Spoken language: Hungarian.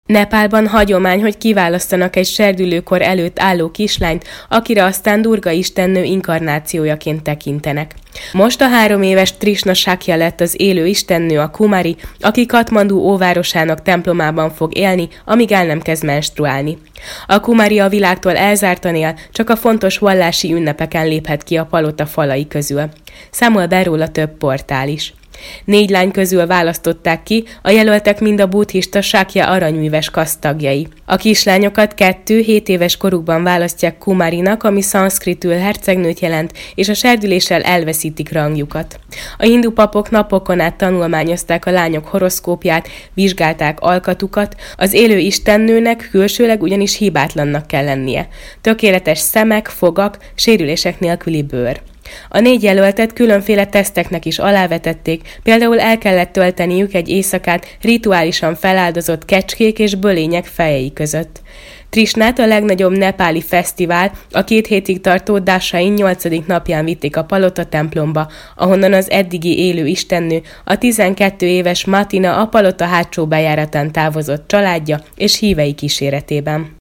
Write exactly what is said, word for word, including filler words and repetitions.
Nepálban hagyomány, hogy kiválasztanak egy serdülőkor előtt álló kislányt, akire aztán Durga istennő inkarnációjaként tekintenek. Most a három éves Trishna Shakya lett az élő istennő, a Kumari, aki Katmandu óvárosának templomában fog élni, amíg el nem kezd menstruálni. A Kumari a világtól elzártan él, csak a fontos vallási ünnepeken léphet ki a palota falai közül. Számol be róla több portál is. Négy lány közül választották ki, a jelöltek mind a buddhista Shakya aranyműves kaszt tagjai. A kislányokat kettő-hét éves korukban választják Kumarinak, ami szanszkritül hercegnőt jelent, és a serdüléssel elveszítik rangjukat. A hindu papok napokon át tanulmányozták a lányok horoszkópját, vizsgálták alkatukat, az élő istennőnek külsőleg ugyanis hibátlannak kell lennie. Tökéletes szemek, fogak, sérülések nélküli bőr. A négy jelöltet különféle teszteknek is alávetették, például el kellett tölteniük egy éjszakát rituálisan feláldozott kecskék és bölények fejei között. Trishnát a legnagyobb nepáli fesztivál, a két hétig tartó Dasain nyolcadik napján vitték a palota templomba, ahonnan az eddigi élő istennő, a tizenkét éves Matina a palota hátsó bejáratán távozott családja és hívei kíséretében.